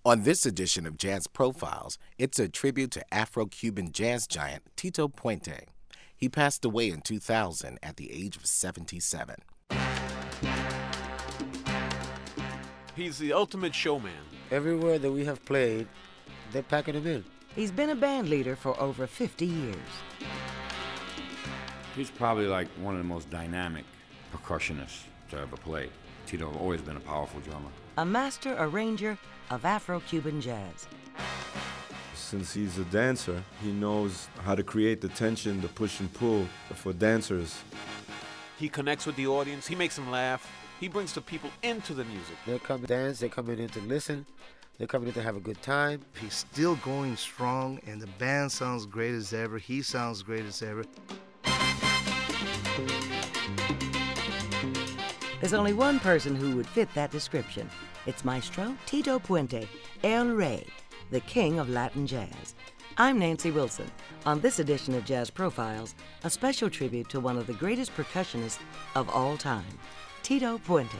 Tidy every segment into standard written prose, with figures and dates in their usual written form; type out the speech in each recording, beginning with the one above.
On this edition of Jazz Profiles, it's a tribute to Afro-Cuban jazz giant Tito Puente. He passed away in 2000 at the age of 77. He's the ultimate showman. Everywhere that we have played, they're packing him in. He's been a band leader for over 50 years. He's probably like one of the most dynamic percussionists to ever play. Tito always been a powerful drummer. A master arranger of Afro-Cuban jazz. Since he's a dancer, he knows how to create the tension, the push and pull for dancers. He connects with the audience. He makes them laugh. He brings the people into the music. They're coming to dance, they're coming in to listen, they're coming in to have a good time. He's still going strong, and the band sounds great as ever. He sounds great as ever. There's only one person who would fit that description. It's Maestro Tito Puente, El Rey, the king of Latin jazz. I'm Nancy Wilson. On this edition of Jazz Profiles, a special tribute to one of the greatest percussionists of all time, Tito Puente.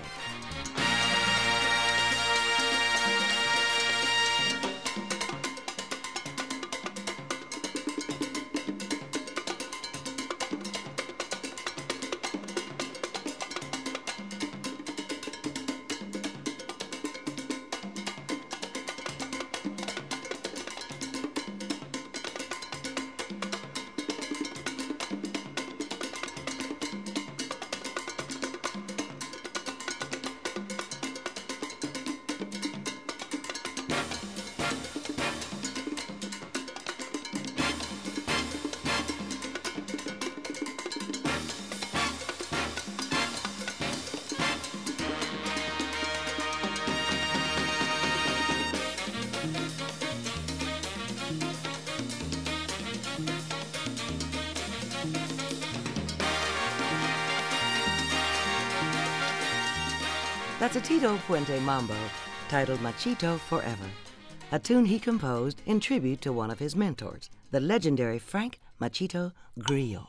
That's a Tito Puente mambo titled Machito Forever, a tune he composed in tribute to one of his mentors, the legendary Frank Machito Grillo.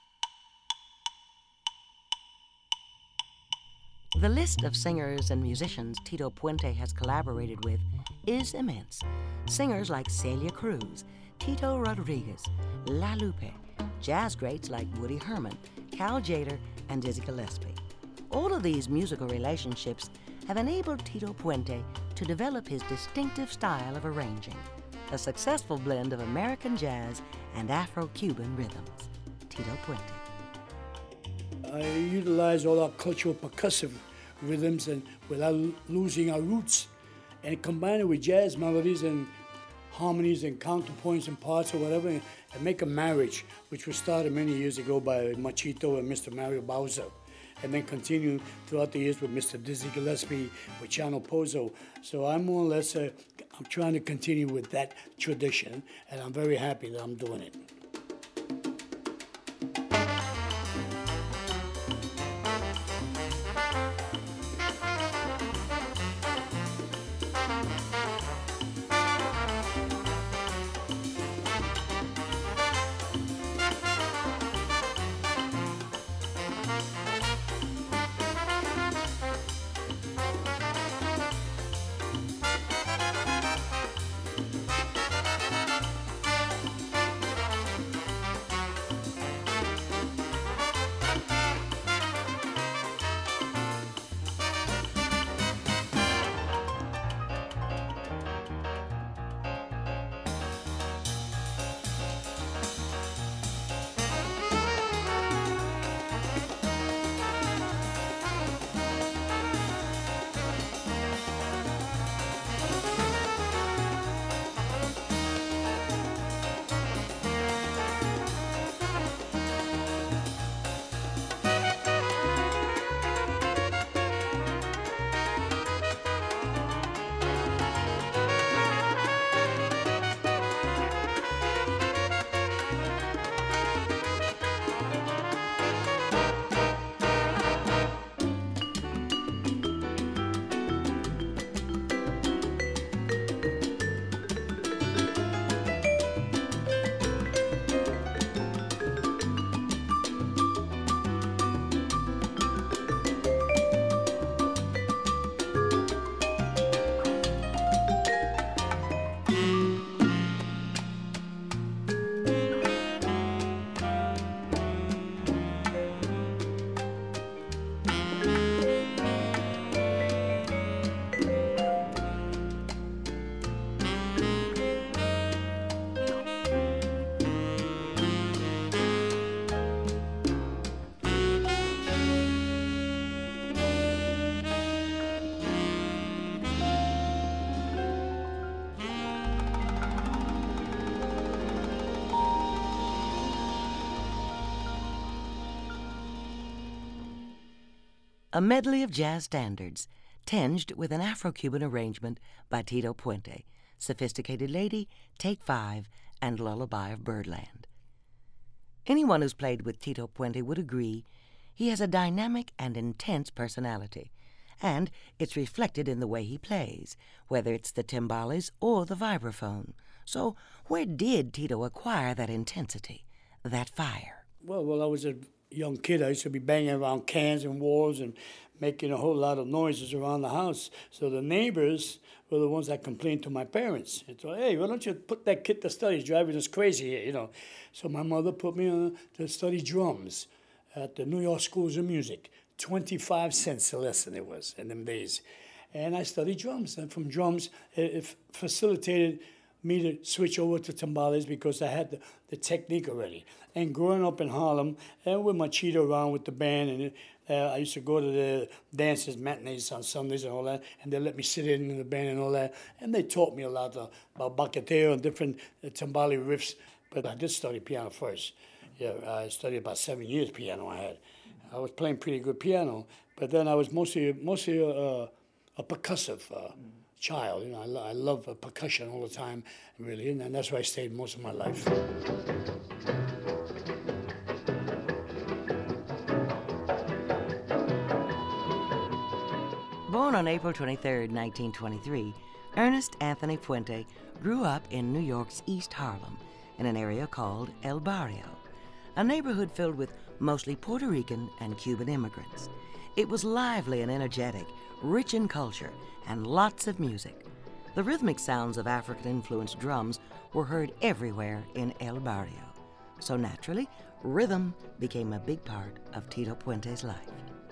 The list of singers and musicians Tito Puente has collaborated with is immense. Singers like Celia Cruz, Tito Rodriguez, La Lupe, jazz greats like Woody Herman, Cal Tjader, and Dizzy Gillespie. All of these musical relationships have enabled Tito Puente to develop his distinctive style of arranging, a successful blend of American jazz and Afro-Cuban rhythms. Tito Puente. I utilize all our cultural percussive rhythms and without losing our roots, and combine it with jazz melodies and harmonies and counterpoints and parts or whatever, and make a marriage, which was started many years ago by Machito and Mr. Mario Bauza, and then continue throughout the years with Mr. Dizzy Gillespie, with Chano Pozo. So I'm more or less, I'm trying to continue with that tradition, and I'm very happy that I'm doing it. a medley of jazz standards, tinged with an Afro-Cuban arrangement by Tito Puente, Sophisticated Lady, Take 5, and Lullaby of Birdland. Anyone who's played with Tito Puente would agree he has a dynamic and intense personality, and it's reflected in the way he plays, whether it's the timbales or the vibraphone. So where did Tito acquire that intensity, that fire? Well, I was a young kid. I used to be banging around cans and walls and making a whole lot of noises around the house. So the neighbors were the ones that complained to my parents. And so, hey, why don't you put that kid to study? He's driving us crazy here, you know. So my mother put me on to study drums at the New York Schools of Music. 25 cents a lesson it was in them days. And I studied drums. And from drums, it facilitated me to switch over to timbales because I had the technique already. And growing up in Harlem, and with Machito around with the band, and I used to go to the dances, matinees on Sundays and all that, and they let me sit in the band and all that. And they taught me a lot about baqueteo and different timbale riffs. But I did study piano first. Yeah, I studied about 7 years piano I was playing pretty good piano, but then I was mostly a percussive child. You know, I love percussion all the time, really, and that's where I stayed most of my life. Born on April 23, 1923, Ernest Anthony Puente grew up in New York's East Harlem, in an area called El Barrio, a neighborhood filled with mostly Puerto Rican and Cuban immigrants. It was lively and energetic, rich in culture, and lots of music. The rhythmic sounds of African-influenced drums were heard everywhere in El Barrio. So naturally, rhythm became a big part of Tito Puente's life.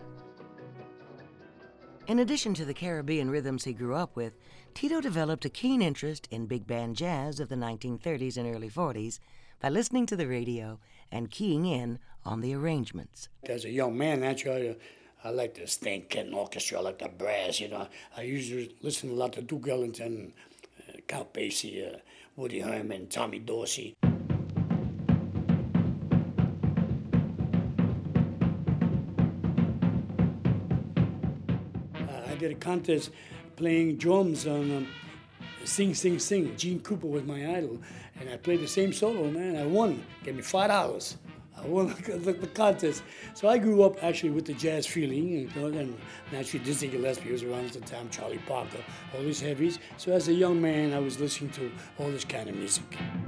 In addition to the Caribbean rhythms he grew up with, Tito developed a keen interest in big band jazz of the 1930s and early 40s by listening to the radio and keying in on the arrangements. As a young man, naturally, I like the Stan Kenton Orchestra, I like the brass, you know. I usually listen a lot to Duke Ellington, Count Basie, Woody Herman, Tommy Dorsey. I did a contest playing drums on Sing, Sing, Sing. Gene Cooper was my idol. And I played the same solo, man. I won. Gave me $5. I won the contest. So I grew up actually with the jazz feeling, you know, and naturally Dizzy Gillespie was around at the time, Charlie Parker, all these heavies. So as a young man, I was listening to all this kind of music.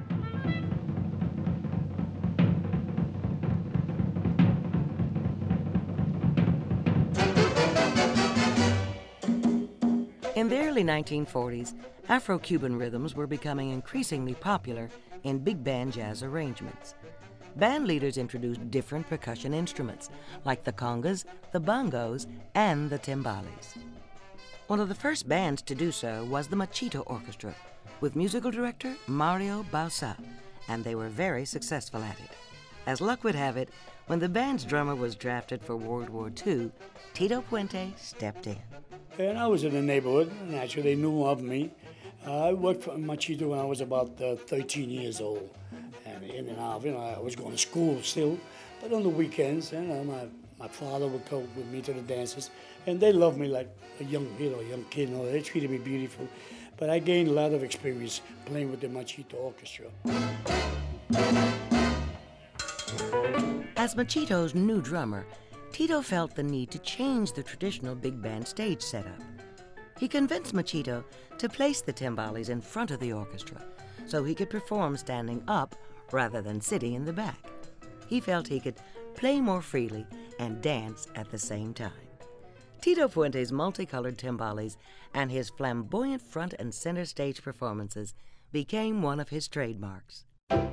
In the early 1940s, Afro-Cuban rhythms were becoming increasingly popular in big band jazz arrangements. Band leaders introduced different percussion instruments, like the congas, the bongos, and the timbales. One of the first bands to do so was the Machito Orchestra, with musical director Mario Bausa, and they were very successful at it. As luck would have it, when the band's drummer was drafted for World War II, Tito Puente stepped in. And I was in the neighborhood, and actually they knew of me. I worked for Machito when I was about 13 years old. And in and out, you know, I was going to school still, but on the weekends, you know, my father would come with me to the dances, and they loved me like a young kid, and all that. They treated me beautiful. But I gained a lot of experience playing with the Machito Orchestra. As Machito's new drummer, Tito felt the need to change the traditional big band stage setup. He convinced Machito to place the timbales in front of the orchestra so he could perform standing up rather than sitting in the back. He felt he could play more freely and dance at the same time. Tito Puente's multicolored timbales and his flamboyant front and center stage performances became one of his trademarks.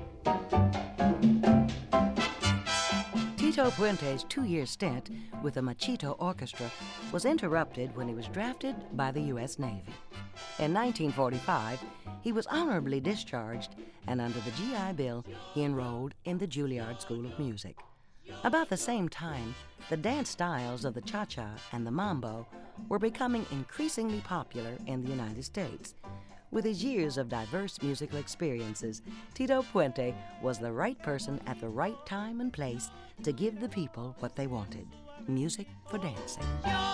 Tito Puente's 2-year stint with the Machito Orchestra was interrupted when he was drafted by the U.S. Navy. In 1945, he was honorably discharged, and under the GI Bill, he enrolled in the Juilliard School of Music. About the same time, the dance styles of the cha-cha and the mambo were becoming increasingly popular in the United States. With his years of diverse musical experiences, Tito Puente was the right person at the right time and place to give the people what they wanted. music for dancing.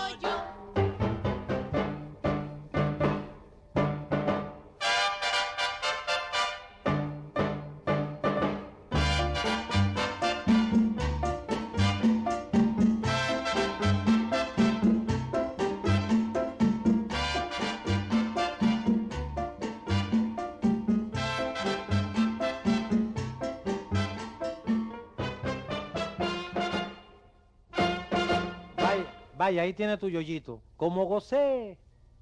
Vaya, ahí tiene tu yoyito. ¡Cómo gocé!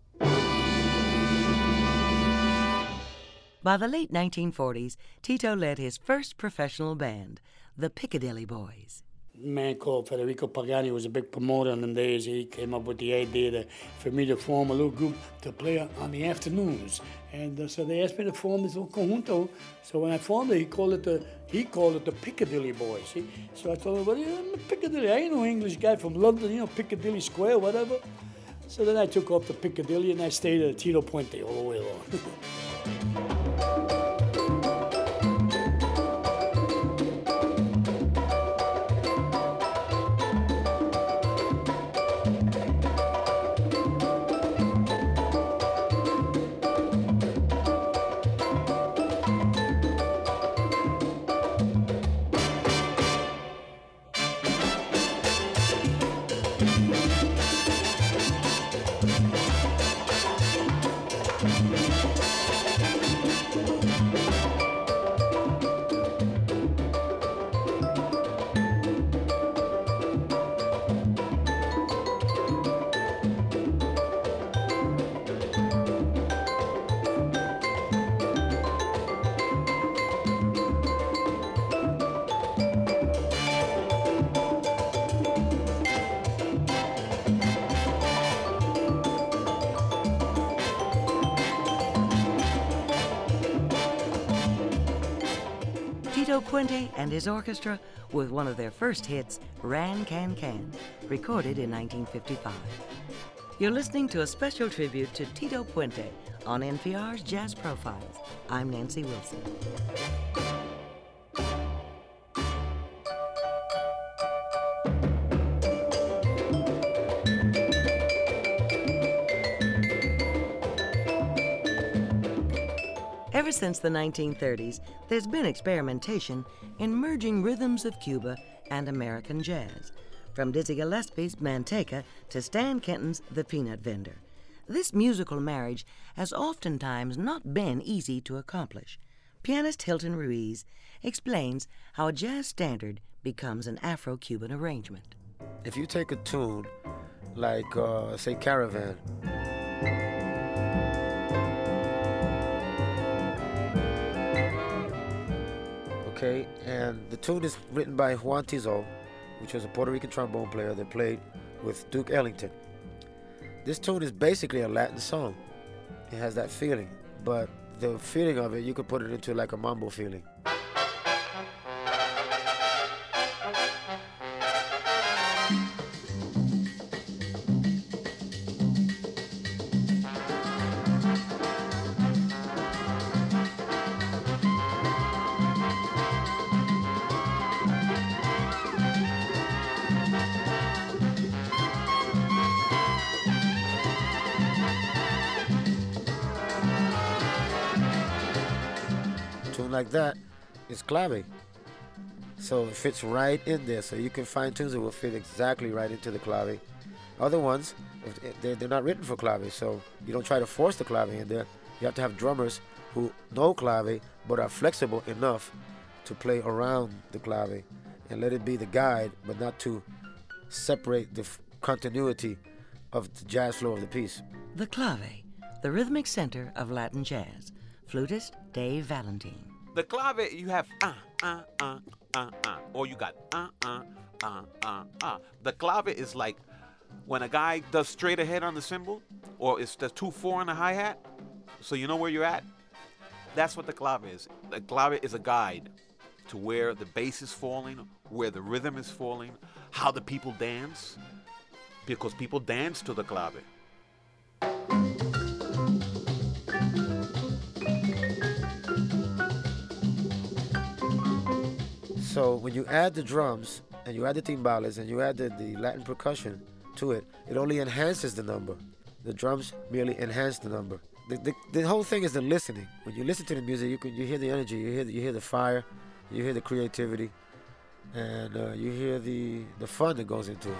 By the late 1940s, Tito led his first professional band, the Piccadilly Boys. A man called Federico Pagani was a big promoter in them days. He came up with the idea for me to form a little group to play on the afternoons. And so they asked me to form this little conjunto. So when I formed it, he called it the Piccadilly Boys. See? So I told him, well, I'm Piccadilly. I ain't no English guy from London, Piccadilly Square, whatever. So then I took off to Piccadilly and I stayed at Tito Puente all the way along. Tito Puente and his orchestra with one of their first hits, Ran Can Can, recorded in 1955. You're listening to a special tribute to Tito Puente on NPR's Jazz Profiles. I'm Nancy Wilson. Ever since the 1930s, there's been experimentation in merging rhythms of Cuba and American jazz, from Dizzy Gillespie's Manteca to Stan Kenton's The Peanut Vendor. This musical marriage has oftentimes not been easy to accomplish. Pianist Hilton Ruiz explains how a jazz standard becomes an Afro-Cuban arrangement. If you take a tune like, say, Caravan, okay, and the tune is written by Juan Tizo, which was a Puerto Rican trombone player that played with Duke Ellington. This tune is basically a Latin song. It has that feeling, but the feeling of it, you could put it into like a mambo feeling. Like that is clave, so it fits right in there. So you can find tunes that will fit exactly right into the clave. Other ones, they're not written for clave, so you don't try to force the clave in there. You have to have drummers who know clave but are flexible enough to play around the clave and let it be the guide, but not to separate the continuity of the jazz flow of the piece. The clave, the rhythmic center of Latin jazz. Flutist Dave Valentine. The clave, you have or you got The clave is like when a guy does straight ahead on the cymbal, or it's the 2/4 on the hi-hat, so you know where you're at. That's what the clave is. The clave is a guide to where the bass is falling, where the rhythm is falling, how the people dance, because people dance to the clave. So when you add the drums, and you add the timbales and you add the Latin percussion to it, it only enhances the number. The drums merely enhance the number. The whole thing is the listening. When you listen to the music, you hear the energy, you hear the fire, you hear the creativity, and you hear the fun that goes into it.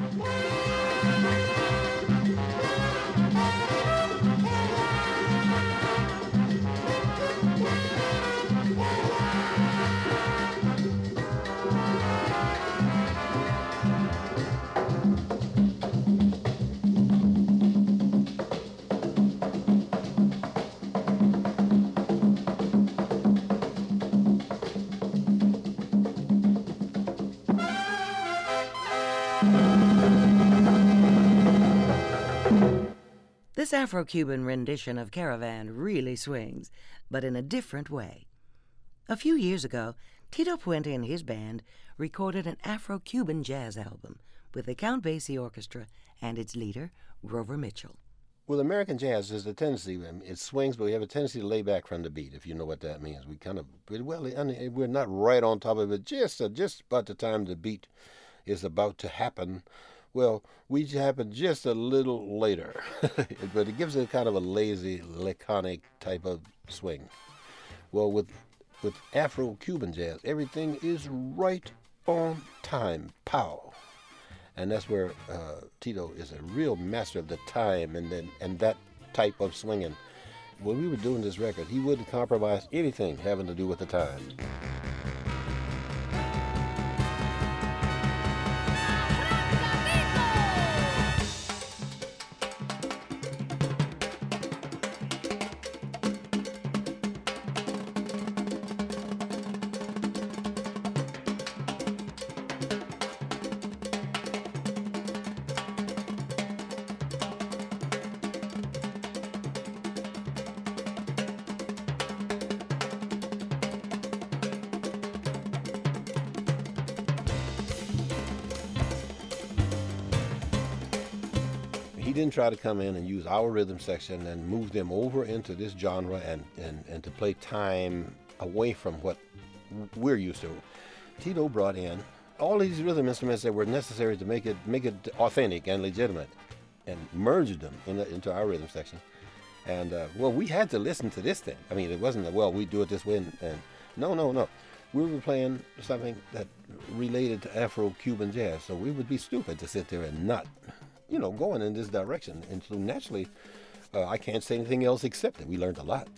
This Afro-Cuban rendition of Caravan really swings, but in a different way. A few years ago, Tito Puente and his band recorded an Afro-Cuban jazz album with the Count Basie Orchestra and its leader, Grover Mitchell. With American jazz, there's a tendency, it swings, but we have a tendency to lay back from the beat, if you know what that means. We kind of, well, we're not right on top of it, just about the time the beat is about to happen. Well, we happen just a little later, but it gives it kind of a lazy, laconic type of swing. Well, with Afro-Cuban jazz, everything is right on time, pow. And that's where Tito is a real master of the time and that type of swinging. When we were doing this record, he wouldn't compromise anything having to do with the time. He didn't try to come in and use our rhythm section and move them over into this genre and to play time away from what we're used to. Tito brought in all these rhythm instruments that were necessary to make it authentic and legitimate, and merged them into our rhythm section. And well, we had to listen to this thing. I mean, it wasn't well, we do it this way. And no. We were playing something that related to Afro-Cuban jazz, so we would be stupid to sit there and not, going in this direction. And so naturally, I can't say anything else except that we learned a lot.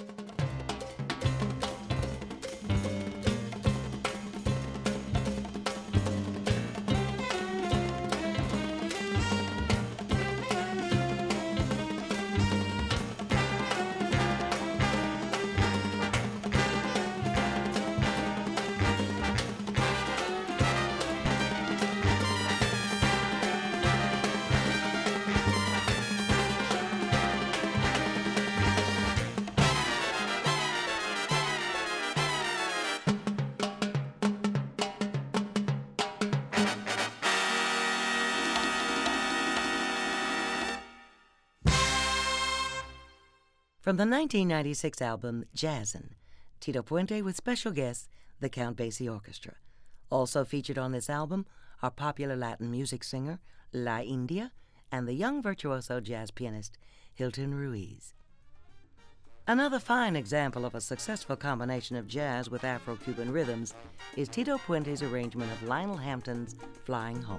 From the 1996 album Jazzin', Tito Puente with special guests, the Count Basie Orchestra. Also featured on this album are popular Latin music singer La India and the young virtuoso jazz pianist Hilton Ruiz. Another fine example of a successful combination of jazz with Afro-Cuban rhythms is Tito Puente's arrangement of Lionel Hampton's Flying Home.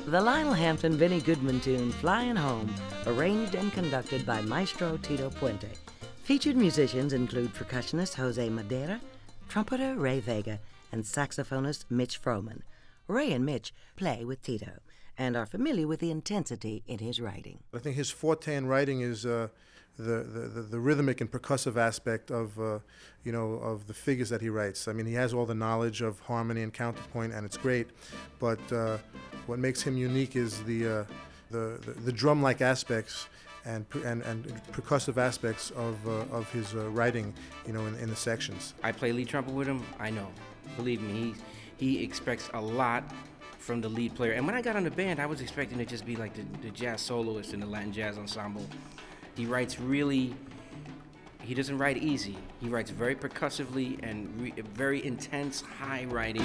The Lionel Hampton Benny Goodman tune Flying Home, arranged and conducted by Maestro Tito Puente. Featured musicians include percussionist Jose Madera, trumpeter Ray Vega, and saxophonist Mitch Froman. Ray and Mitch play with Tito and are familiar with the intensity in his writing. I think his forte in writing is the rhythmic and percussive aspect of of the figures that he writes. I mean, he has all the knowledge of harmony and counterpoint, and it's great. But what makes him unique is the drum-like aspects and percussive aspects of his writing, in the sections. I play lead trumpet with him. I know, believe me, he expects a lot from the lead player. And when I got on the band, I was expecting to just be like the jazz soloist in the Latin jazz ensemble. He writes he doesn't write easy. He writes very percussively and very intense, high writing.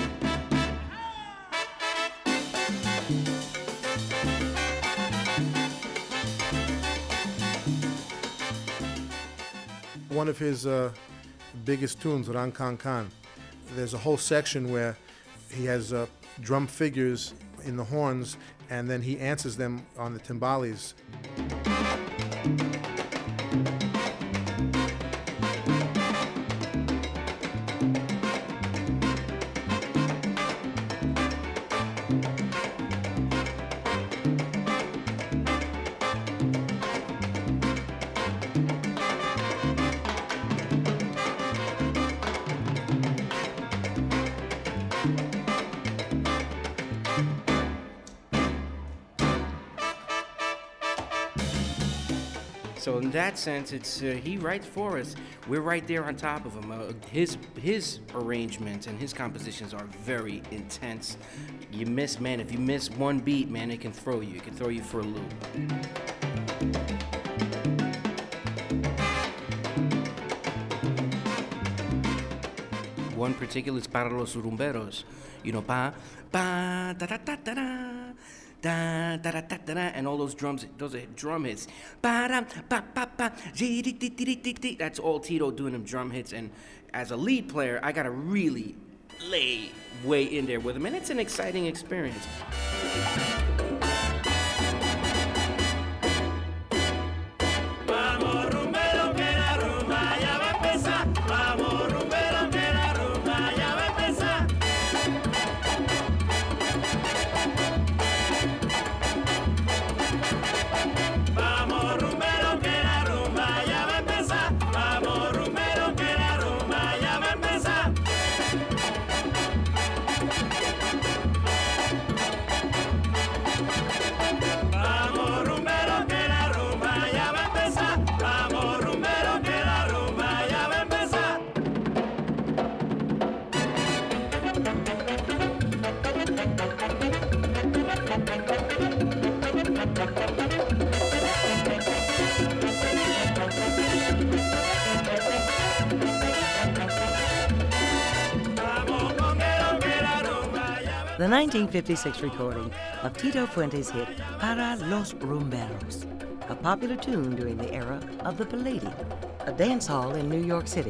One of his biggest tunes, Ran Kan Kan, there's a whole section where he has drum figures in the horns, and then he answers them on the timbales. So in that sense, it's he writes for us. We're right there on top of him. His arrangements and his compositions are very intense. If you miss one beat, man, it can throw you. It can throw you for a loop. One particular is Para los Rumberos. Pa, da, da, da, da, da. Da, da, da, da, da, da, and all those drums, those are drum hits. Ba, ba, ba, ba, that's all Tito doing them drum hits. And as a lead player, I gotta really lay way in there with him, and it's an exciting experience. The 1956 recording of Tito Puente's hit Para los Rumberos, a popular tune during the era of the Palladium, a dance hall in New York City.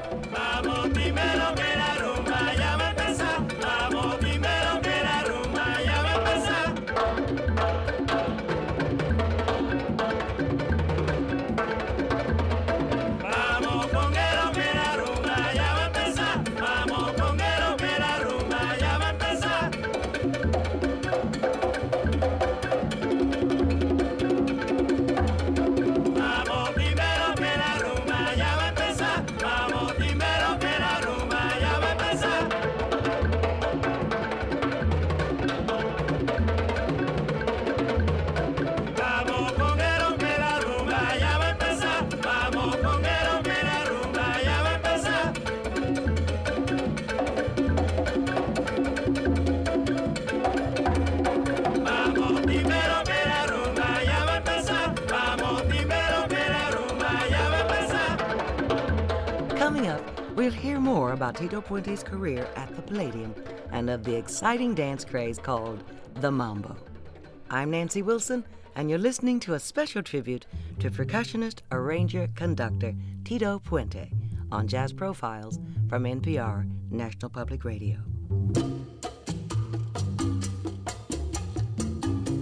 Coming up, we'll hear more about Tito Puente's career at the Palladium and of the exciting dance craze called the Mambo. I'm Nancy Wilson, and you're listening to a special tribute to percussionist, arranger, conductor Tito Puente on Jazz Profiles from NPR, National Public Radio.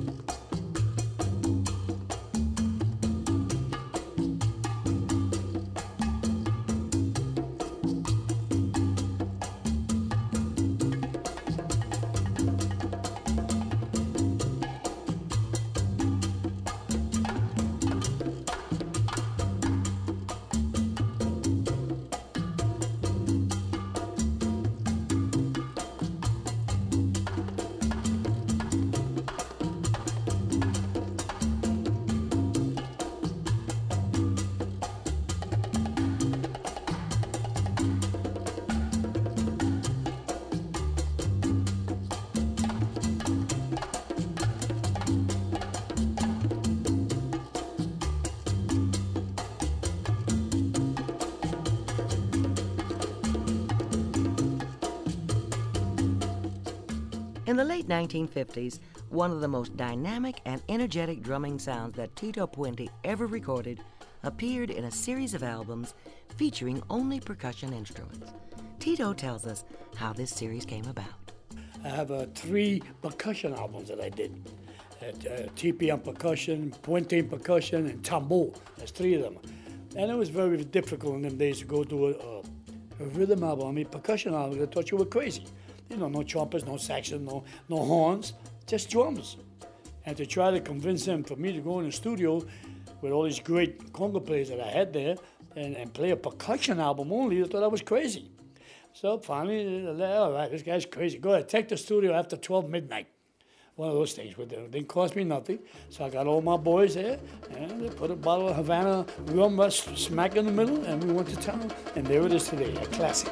In the late 1950s, one of the most dynamic and energetic drumming sounds that Tito Puente ever recorded appeared in a series of albums featuring only percussion instruments. Tito tells us how this series came about. I have 3 percussion albums that I did. TPM percussion, Puente percussion, and tambor. There's 3 of them. And it was very difficult in them days to go to a rhythm album. I mean, percussion album, they thought you were crazy. You know, no trumpets, no saxon, no horns, just drums. And to try to convince them for me to go in the studio with all these great conga players that I had there and play a percussion album only, they thought I was crazy. So finally, all right, this guy's crazy. Go ahead, take the studio after 12 midnight. One of those things. It didn't cost me nothing. So I got all my boys there, and they put a bottle of Havana rum smack in the middle, and we went to town. And there it is today, a classic.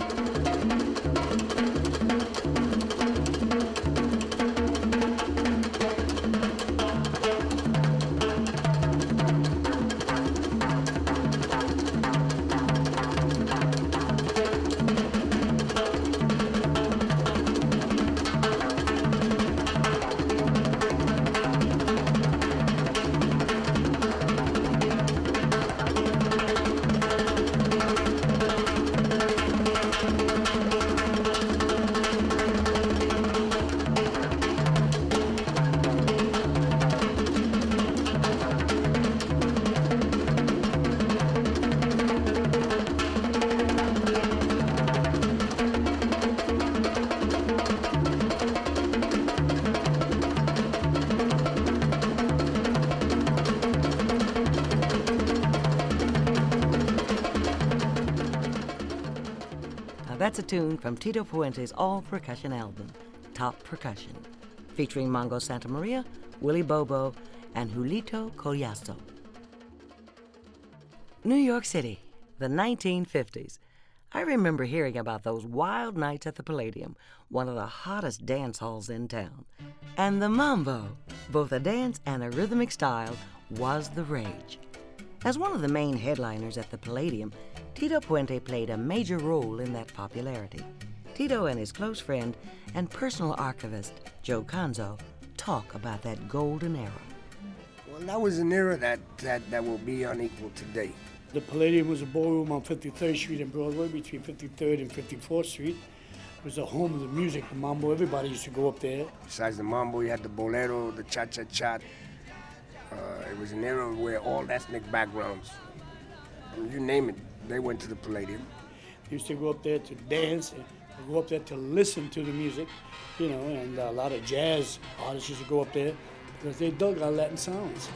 That's a tune from Tito Puente's all-percussion album, Top Percussion, featuring Mongo Santa Maria, Willie Bobo, and Julito Collazo. New York City, the 1950s. I remember hearing about those wild nights at the Palladium, one of the hottest dance halls in town. And the mambo, both a dance and a rhythmic style, was the rage. As one of the main headliners at the Palladium, Tito Puente played a major role in that popularity. Tito and his close friend and personal archivist, Joe Conzo, talk about that golden era. Well, that was an era that will be unequal today. The Palladium was a ballroom on 53rd Street and Broadway, between 53rd and 54th Street. It was the home of the music, the mambo. Everybody used to go up there. Besides the mambo, you had the bolero, the cha-cha-cha. It was an era where all ethnic backgrounds, you name it, they went to the Palladium. They used to go up there to dance, and go up there to listen to the music, you know, and a lot of jazz artists used to go up there because they dug our Latin sounds.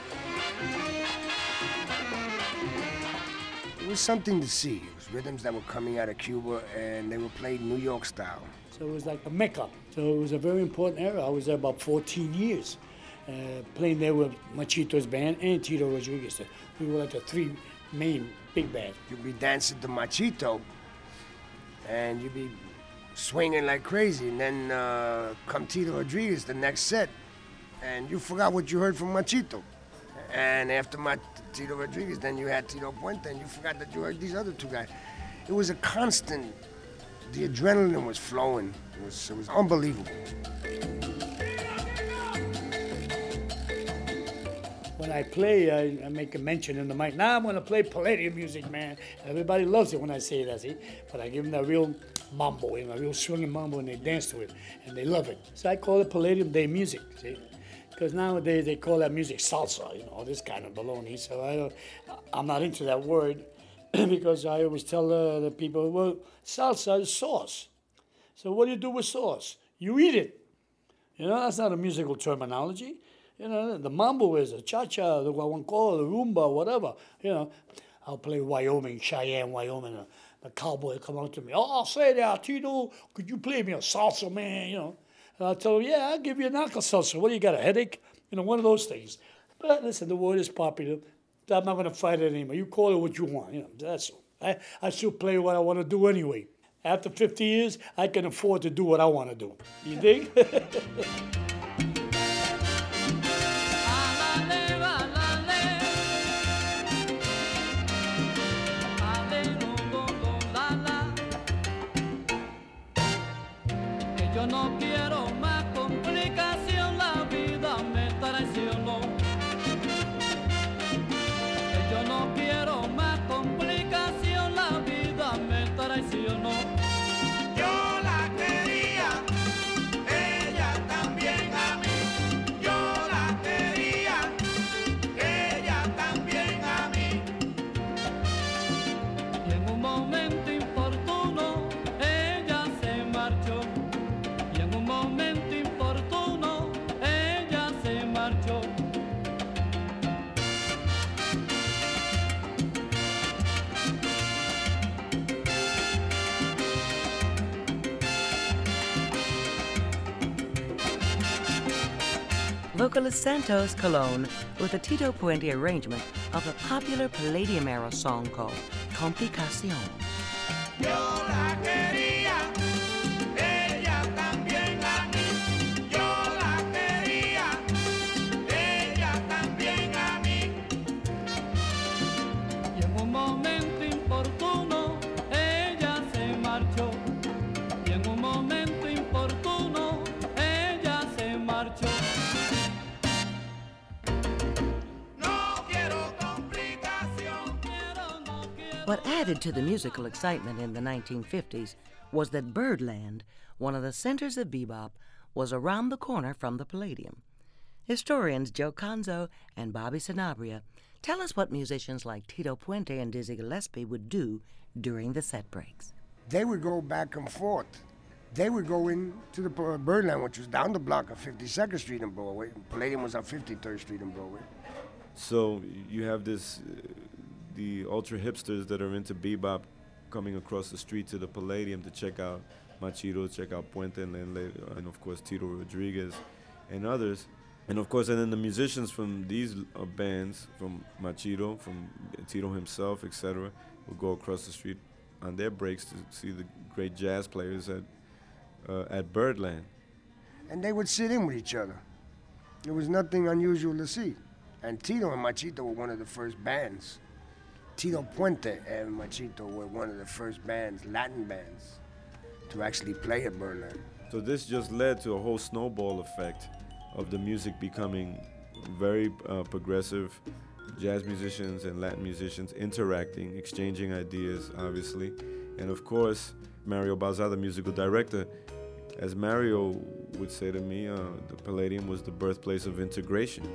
It was something to see. It was rhythms that were coming out of Cuba, and they were played New York style. So it was like a mecca. So it was a very important era. I was there about 14 years, playing there with Machito's band and Tito Rodriguez. We were like the 3 main big bands. You'd be dancing to Machito, and you'd be swinging like crazy, and then come Tito Rodriguez the next set, and you forgot what you heard from Machito. And after Tito Rodriguez, then you had Tito Puente, and you forgot that you heard these other 2 guys. It was a constant. The adrenaline was flowing. It was unbelievable. When I play, I make a mention in the mic. Now I'm going to play Palladium music, man. Everybody loves it when I say that, see? But I give them that real mambo, you know, real swinging mambo, and they dance to it, and they love it. So I call it Palladium Day music, see? Because nowadays they call that music salsa, you know, this kind of baloney. So I'm not into that word because I always tell the people, well, salsa is sauce. So what do you do with sauce? You eat it. You know, that's not a musical terminology. You know, the mambo is the cha-cha, the guaguancó, the rumba, whatever. You know, I'll play Wyoming, Cheyenne, Wyoming. The cowboy come out to me, oh, say that, Tito, could you play me a salsa, man, you know? And I'll tell him, yeah, I'll give you an Alka-Seltzer. What do you got, a headache? You know, one of those things. But listen, the word is popular. I'm not going to fight it anymore. You call it what you want. You know, that's all. I still play what I want to do anyway. After 50 years, I can afford to do what I want to do. You dig? Yo yo no quiero más complicación, la vida me traicionó. Yo no quiero más complicación, la vida me traicionó. Yo la quería, ella también a mí. Yo la quería, ella también a mí. Y en un momento importuno ella se marchó. Y en un momento importuno ella se marchó. Vocalist Santos Colon with a Tito Puente arrangement of the popular Palladium era song called Complicación. Yo la quería, ella también a mí. Yo la quería, ella también a mí. Y en un momento importuno ella se marchó. Y en un momento importuno ella se marchó. What added to the musical excitement in the 1950s was that Birdland, one of the centers of bebop, was around the corner from the Palladium. Historians Joe Conzo and Bobby Sanabria tell us what musicians like Tito Puente and Dizzy Gillespie would do during the set breaks. They would go back and forth. They would go into the Birdland, which was down the block of 52nd Street and Broadway. Palladium was on 53rd Street and Broadway. So you have this, the ultra hipsters that are into bebop coming across the street to the Palladium to check out Machito, check out Puente, and then later, and of course Tito Rodriguez and others. And of course, and then the musicians from these bands, from Machito, from Tito himself, etc., will go across the street on their breaks to see the great jazz players at Birdland. And they would sit in with each other. There was nothing unusual to see. And Tito and Machito were one of the first bands. Tito Puente and Machito were one of the first bands, Latin bands, to actually play at Birdland. So this just led to a whole snowball effect of the music becoming very progressive, jazz musicians and Latin musicians interacting, exchanging ideas, obviously. And of course, Mario Balza, the musical director, as Mario would say to me, the Palladium was the birthplace of integration.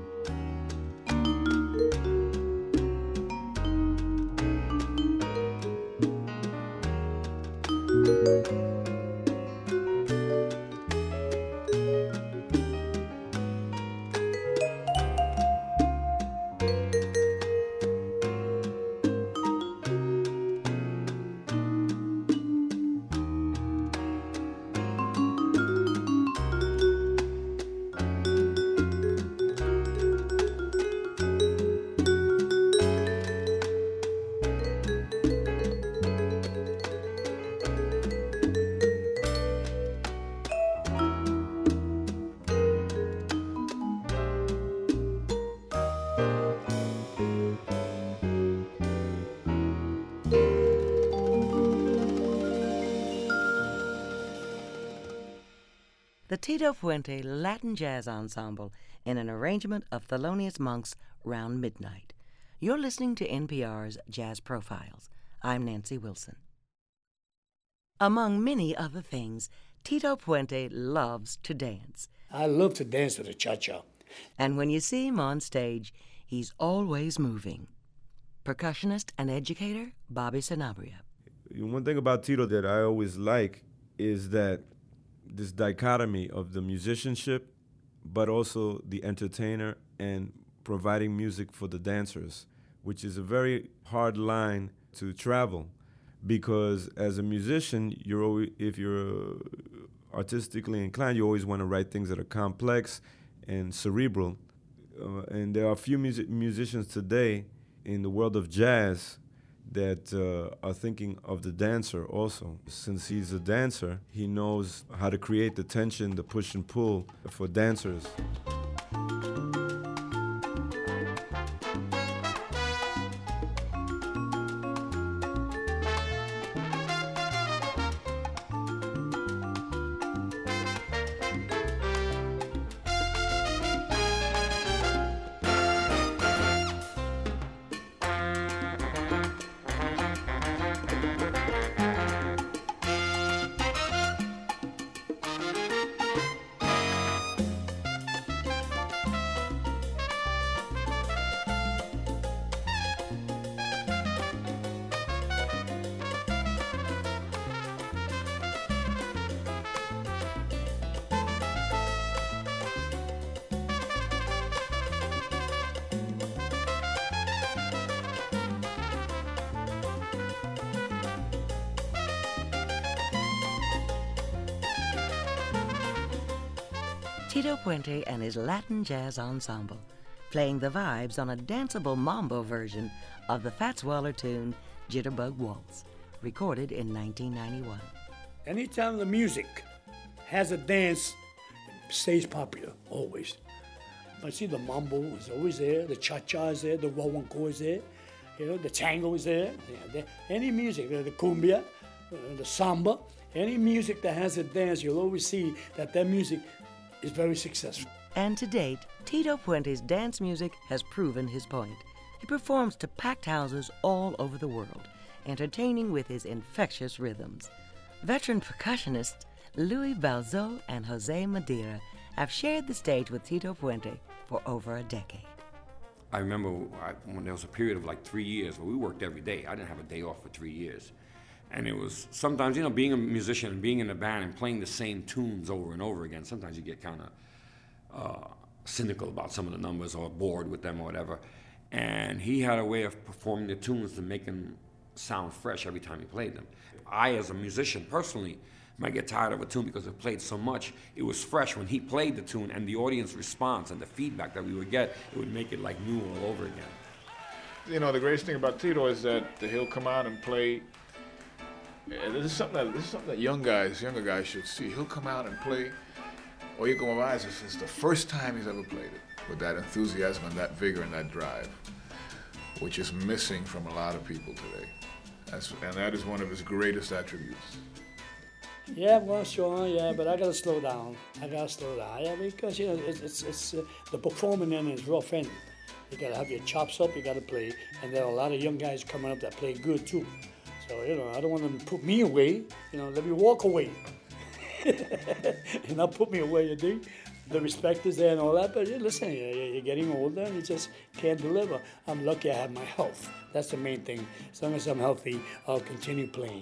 The Tito Puente Latin Jazz Ensemble in an arrangement of Thelonious Monk's Round Midnight. You're listening to NPR's Jazz Profiles. I'm Nancy Wilson. Among many other things, Tito Puente loves to dance. I love to dance to the cha-cha. And when you see him on stage, he's always moving. Percussionist and educator, Bobby Sanabria. One thing about Tito that I always like is that this dichotomy of the musicianship, but also the entertainer and providing music for the dancers, which is a very hard line to travel, because as a musician, you're always, if you're artistically inclined, you always want to write things that are complex and cerebral. And there are a few musicians today in the world of jazz that are thinking of the dancer also. Since he's a dancer, he knows how to create the tension, the push and pull for dancers. Tito Puente and his Latin Jazz Ensemble, playing the vibes on a danceable mambo version of the Fats Waller tune Jitterbug Waltz, recorded in 1991. Anytime the music has a dance, it stays popular, always. I see the mambo is always there, the cha-cha is there, the guaguancó is there, the tango is there. Any music, the cumbia, the samba, any music that has a dance, you'll always see that music is very successful. And to date, Tito Puente's dance music has proven his point. He performs to packed houses all over the world, entertaining with his infectious rhythms. Veteran percussionists Louis Balzo and Jose Madeira have shared the stage with Tito Puente for over a decade. I remember when there was a period of like 3 years where we worked every day. I didn't have a day off for 3 years. And it was sometimes, being a musician and being in a band and playing the same tunes over and over again, sometimes you get kind of cynical about some of the numbers or bored with them or whatever. And he had a way of performing the tunes to make them sound fresh every time he played them. I, as a musician, personally, might get tired of a tune because it played so much. It was fresh when he played the tune, and the audience response and the feedback that we would get, it would make it like new all over again. The greatest thing about Tito is that he'll come out and play. This is something that younger guys should see. He'll come out and play Oye Como Va. It's the first time he's ever played it with that enthusiasm and that vigor and that drive, which is missing from a lot of people today. And that is one of his greatest attributes. Yeah, well, sure, yeah, but I gotta slow down. Yeah, because it's the performing end is rough end. You gotta have your chops up. You gotta play, and there are a lot of young guys coming up that play good too. So I don't want them to put me away. Let me walk away, and not put me away. You think the respect is there and all that, but listen, you're getting older and you just can't deliver. I'm lucky I have my health. That's the main thing. As long as I'm healthy, I'll continue playing.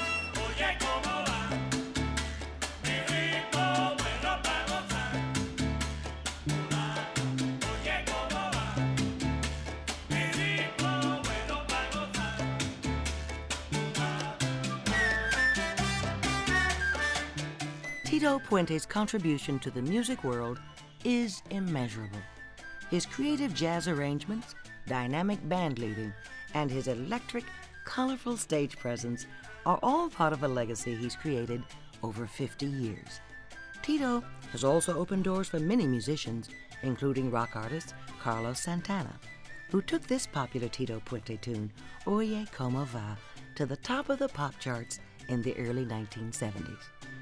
Tito Puente's contribution to the music world is immeasurable. His creative jazz arrangements, dynamic band leading, and his electric, colorful stage presence are all part of a legacy he's created over 50 years. Tito has also opened doors for many musicians, including rock artist Carlos Santana, who took this popular Tito Puente tune, Oye Como Va, to the top of the pop charts in the early 1970s.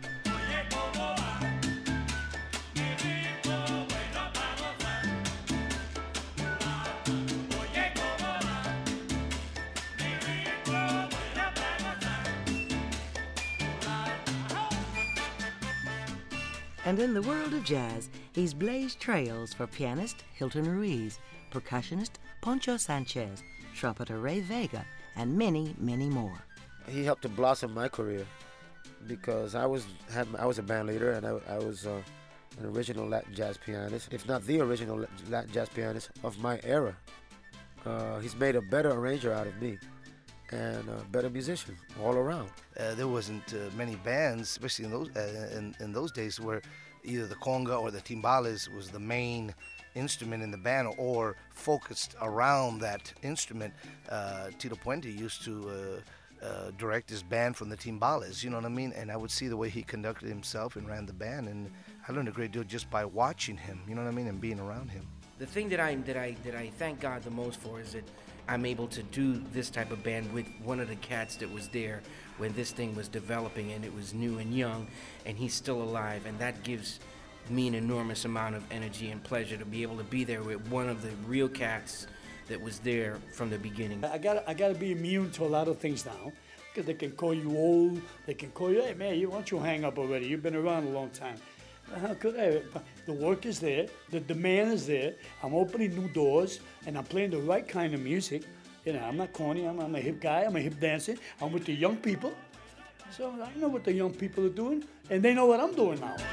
And in the world of jazz, he's blazed trails for pianist Hilton Ruiz, percussionist Poncho Sanchez, trumpeter Ray Vega, and many, many more. He helped to blossom my career because I was a band leader and I was an original Latin jazz pianist, if not the original Latin jazz pianist of my era. He's made a better arranger out of me and a better musician all around. There wasn't many bands, especially in those days, where either the conga or the timbales was the main instrument in the band or focused around that instrument. Tito Puente used to direct his band from the timbales, you know what I mean? And I would see the way he conducted himself and ran the band, and I learned a great deal just by watching him, you know what I mean, and being around him. The thing that I thank God the most for is that I'm able to do this type of band with one of the cats that was there when this thing was developing and it was new and young, and he's still alive, and that gives me an enormous amount of energy and pleasure to be able to be there with one of the real cats that was there from the beginning. I gotta be immune to a lot of things now, because they can call you old, they can call you, hey man, why don't you hang up already? You've been around a long time. How could I? The work is there, the demand is there, I'm opening new doors, and I'm playing the right kind of music. I'm not corny, I'm a hip guy, I'm a hip dancer, I'm with the young people. So I know what the young people are doing, and they know what I'm doing now.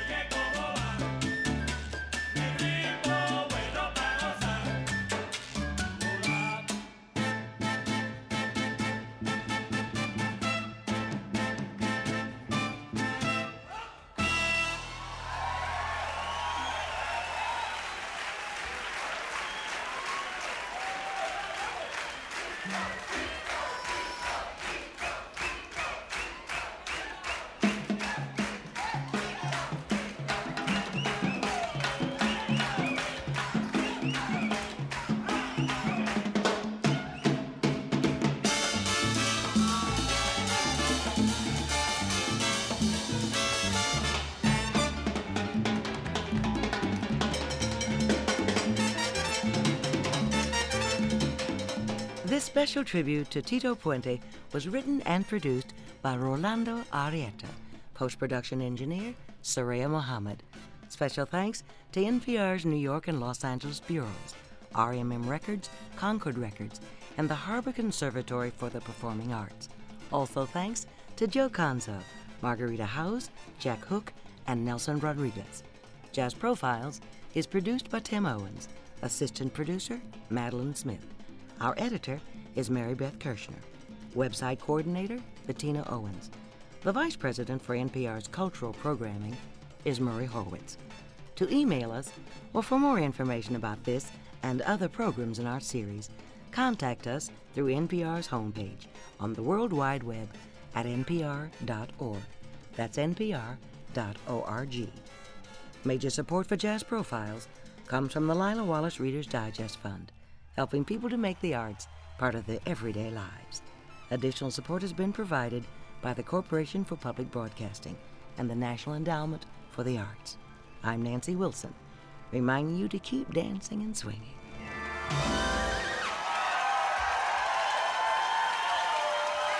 This special tribute to Tito Puente was written and produced by Rolando Arrieta. Post-production engineer, Soraya Mohammed. Special thanks to NPR's New York and Los Angeles bureaus, RMM Records, Concord Records, and the Harbor Conservatory for the Performing Arts. Also thanks to Joe Conzo, Margarita House, Jack Hook, and Nelson Rodriguez. Jazz Profiles is produced by Tim Owens. Assistant producer, Madeline Smith. Our editor is Mary Beth Kirshner. Website coordinator, Bettina Owens. The vice president for NPR's cultural programming is Murray Horwitz. To email us, or for more information about this and other programs in our series, contact us through NPR's homepage on the World Wide Web at npr.org. That's npr.org. Major support for Jazz Profiles comes from the Lila Wallace Reader's Digest Fund, helping people to make the arts part of their everyday lives. Additional support has been provided by the Corporation for Public Broadcasting and the National Endowment for the Arts. I'm Nancy Wilson, reminding you to keep dancing and swinging.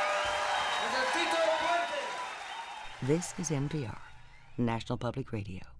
This is NPR, National Public Radio.